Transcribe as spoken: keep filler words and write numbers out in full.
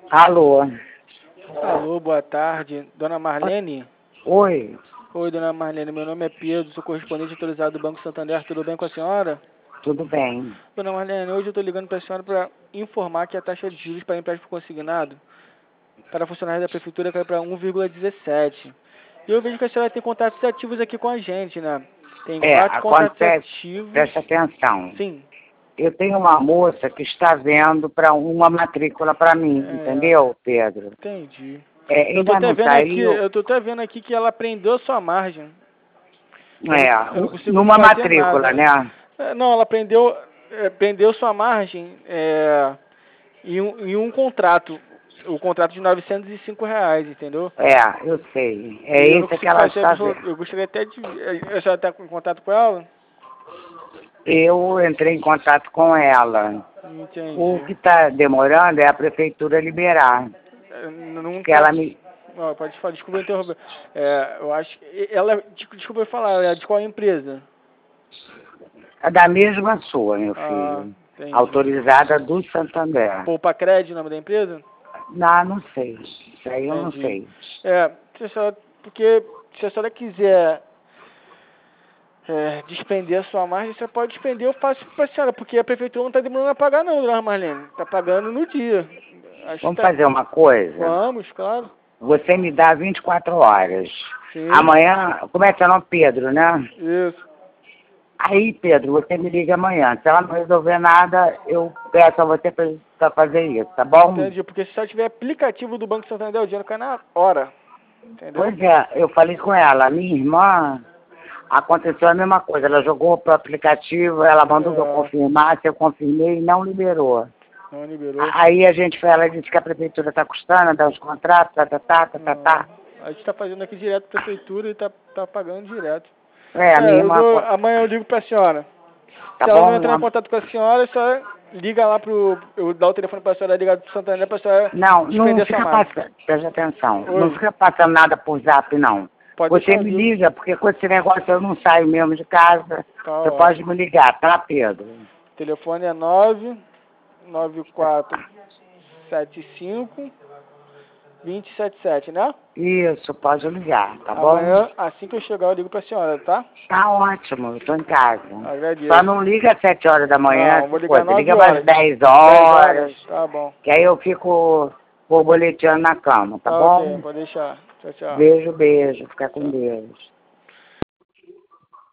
Alô? Alô, boa tarde. Dona Marlene? Oi. Oi, dona Marlene. Meu nome é Pedro, sou correspondente autorizado do Banco Santander. Tudo bem com a senhora? Tudo bem. Dona Marlene, hoje eu estou ligando para a senhora para informar que a taxa de juros para empréstimo consignado para funcionários da prefeitura caiu para um vírgula dezessete. E eu vejo que a senhora tem contatos ativos aqui com a gente, né? Tem É, quatro contatos acontece, ativos. presta atenção. Sim. Eu tenho uma moça que está vendo para uma matrícula para mim, É, entendeu, Pedro? entendi. É, Eu tô ainda até não vendo aqui, saiu, eu tô até vendo aqui que ela prendeu sua margem. Eu não, é, eu não consigo numa fazer matrícula, nada. né? É, não, ela prendeu, é, prendeu sua margem é, em, um, em um contrato. O contrato de novecentos e cinco reais, entendeu? É, eu sei. É E eu não esse que consigo ela fazer está absoluto. vendo. Eu gostaria até de. A senhora está em contato com ela? Eu entrei em contato com ela. O Entendi. que está demorando é a prefeitura liberar. É, Não Que tá. ela me. Ó, pode falar, desculpa interromper. É, eu acho que. Ela. Desculpa eu falar, ela é de qual empresa? É da mesma sua, meu Ah, filho. entendi. Autorizada do Santander. Poupa Crédito, o nome da empresa? Não, não sei. Isso aí eu não Entendi. sei. É, se a senhora, porque se a senhora quiser é, despender a sua margem, você pode despender, eu faço para a senhora, porque a prefeitura não está demorando a pagar não, dona Marlene. Está pagando no dia. Acho que Vamos tá. fazer uma coisa. Vamos, claro. Você me dá vinte e quatro horas. Sim. Amanhã, como é que é o nome? Pedro, né? Isso. Aí, Pedro, você me liga amanhã. Se ela não resolver nada, eu peço a você para fazer isso, tá bom? Entendi, porque se só tiver aplicativo do Banco Santander, o dinheiro cai na hora. Entendeu? Pois é, eu falei com ela. Minha irmã, aconteceu a mesma coisa. Ela jogou pro aplicativo, ela mandou que eu É, confirmasse, eu confirmei e não liberou. não liberou. Aí a gente foi, ela disse que a prefeitura está custando, dá os contratos, tá, tá, tá, tá, tá, Não. tá. A gente está fazendo aqui direto para a prefeitura e tá, tá pagando direto. É, a minha É, eu irmã, vou, amanhã eu ligo para a senhora. tá Se ela não bom? entrar em contato com a senhora, a senhora liga lá pro. Eu dou o telefone para a senhora ligar do Santander para a senhora Não, não despender sua fica margem. passando, presta atenção, não Oi, fica passando nada por zap, não. pode Você deixar, eu me ligo. liga, porque com esse negócio eu não saio mesmo de casa. Tá Você pode ótimo. me ligar, tá, Pedro? O telefone é nove nove quatro sete cinco dois zero sete sete, né? Isso, pode ligar, tá bom? Amanhã, assim que eu chegar, eu ligo para a senhora, tá? Tá ótimo, eu tô em casa. Só Agradeço. não liga às sete horas da manhã, Não, vou essas ligar coisas. nove Liga umas horas. dez Dez horas, horas? Tá bom. que aí eu fico borboleteando na cama, tá Tá ok, bom? pode deixar. Tchau, tchau. Beijo, beijo, fica com Tchau. Deus.